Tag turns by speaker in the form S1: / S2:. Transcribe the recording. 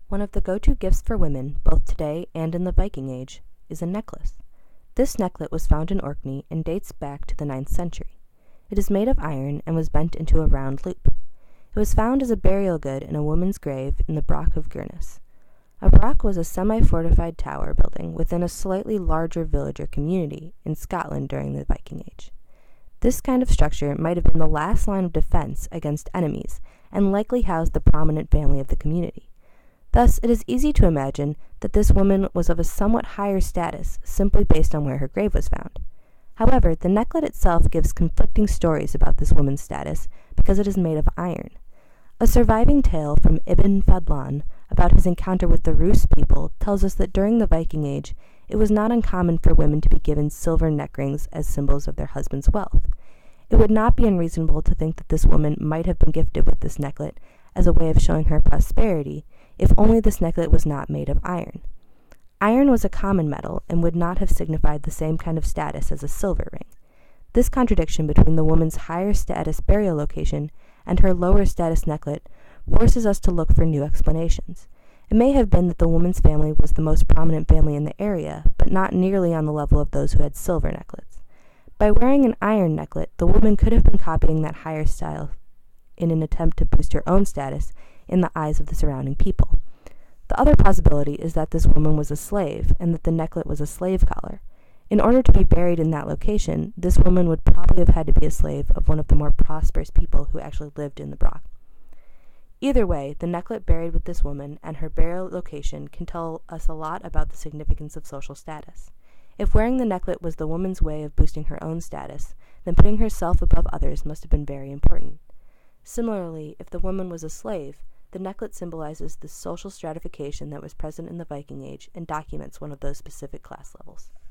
S1: One of the go-to gifts for women, both today and in the Viking Age, is a necklace. This necklet was found in Orkney and dates back to the 9th century. It is made of iron and was bent into a round loop. It was found as a burial good in a woman's grave in the Broch of Gurness. A broch was a semi-fortified tower building within a slightly larger village or community in Scotland during the Viking Age. This kind of structure might have been the last line of defense against enemies and likely housed the prominent family of the community. Thus, it is easy to imagine that this woman was of a somewhat higher status simply based on where her grave was found. However, the necklet itself gives conflicting stories about this woman's status because it is made of iron. A surviving tale from Ibn Fadlan about his encounter with the Rus people tells us that during the Viking Age, it was not uncommon for women to be given silver neck rings as symbols of their husband's wealth. It would not be unreasonable to think that this woman might have been gifted with this necklet as a way of showing her prosperity, if only this necklet was not made of iron. Iron was a common metal and would not have signified the same kind of status as a silver ring. This contradiction between the woman's higher status burial location and her lower status necklet forces us to look for new explanations. It may have been that the woman's family was the most prominent family in the area, but not nearly on the level of those who had silver necklets. By wearing an iron necklet, the woman could have been copying that higher style in an attempt to boost her own status in the eyes of the surrounding people. The other possibility is that this woman was a slave and that the necklet was a slave collar. In order to be buried in that location, this woman would probably have had to be a slave of one of the more prosperous people who actually lived in the Broch. Either way, the necklet buried with this woman and her burial location can tell us a lot about the significance of social status. If wearing the necklet was the woman's way of boosting her own status, then putting herself above others must have been very important. Similarly, if the woman was a slave, the necklet symbolizes the social stratification that was present in the Viking Age and documents one of those specific class levels.